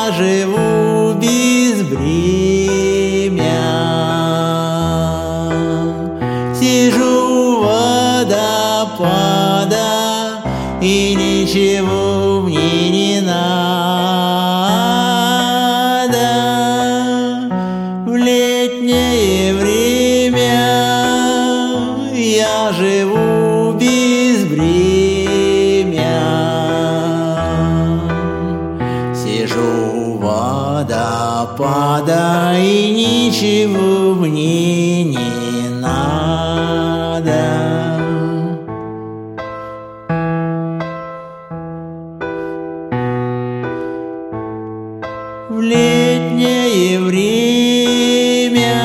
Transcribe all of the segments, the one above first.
я живу без бремя. Сижу у водопада, и ничего мне не надо. В летнее время я живу без бремя. Сижу у водопада, и ничего мне не надо. В летнее время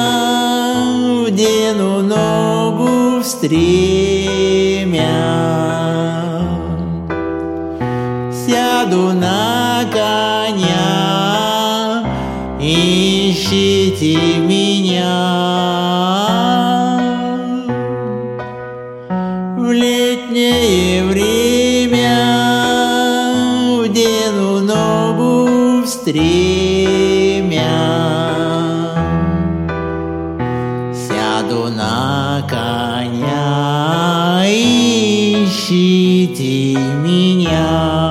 вдену ногу в стремя, сяду на коня, ищите меня. В летнее время вдену ногу в стремя, сяду на коня, ищите меня.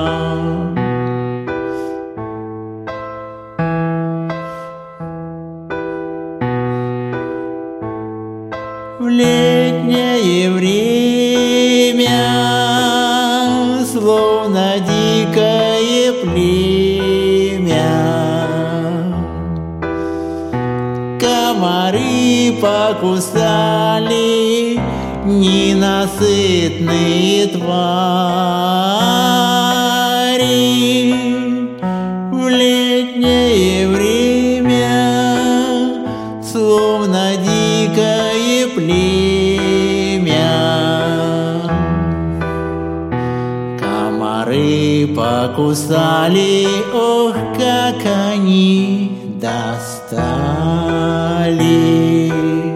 В летнее время словно дикое племя, комары покусали ненасытные твари. В летнее время словно дикое племя, комары покусали, ох, как они достали.